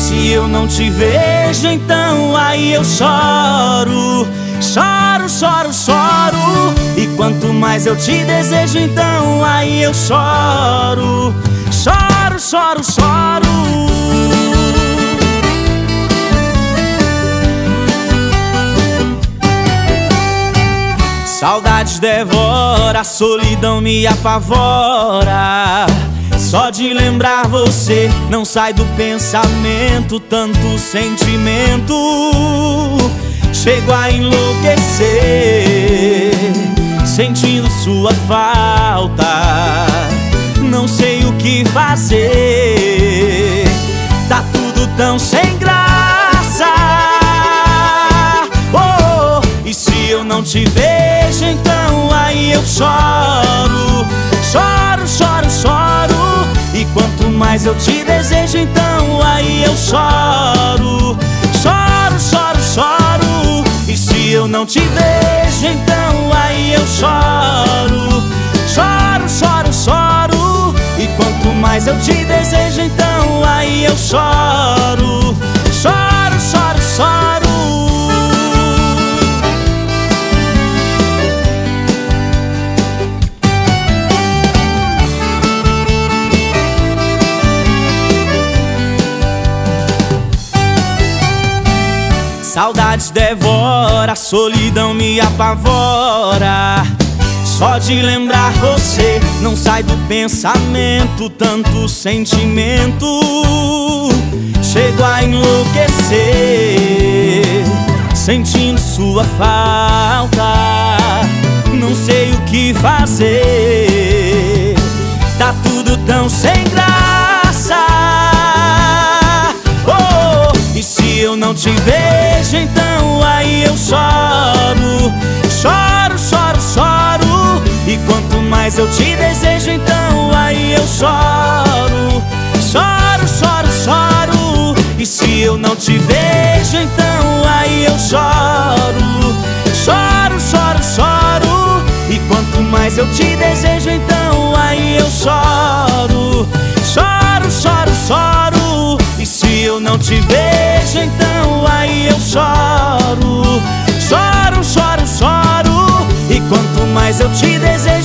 se eu não te vejo, então aí eu choro. Choro, choro, choro. E quanto mais eu te desejo, então aí eu choro. Choro, choro, choro. Saudades devora, a solidão me apavora. Só de lembrar você não sai do pensamento. Tanto sentimento, chego a enlouquecer, sentindo sua falta. Não sei o que fazer, tá tudo tão sem graça. Oh, e se eu não te vejo, então aí eu choro. Choro, choro, choro. E quanto mais eu te desejo, então aí eu choro. Choro, choro, choro. E se eu não te vejo, então aí eu choro. Choro, choro, choro. E quanto mais eu te desejo, então aí eu choro. Choro, choro, choro. Saudades devora, a solidão me apavora. Só de lembrar você não sai do pensamento. Tanto sentimento, chego a enlouquecer, sentindo sua falta. Não sei o que fazer, tá tudo tão sem graça. Oh, e se eu não te vejo, então aí eu choro. Choro, choro, choro. E quanto mais eu te desejo, então aí eu choro. Choro, choro, choro. E se eu não te vejo, então aí eu choro. Choro, choro, choro. E quanto mais eu te desejo, então aí eu choro. Choro, choro, choro. E se eu não te vejo, então aí eu choro. Choro, choro, choro. E quanto mais eu te desejo,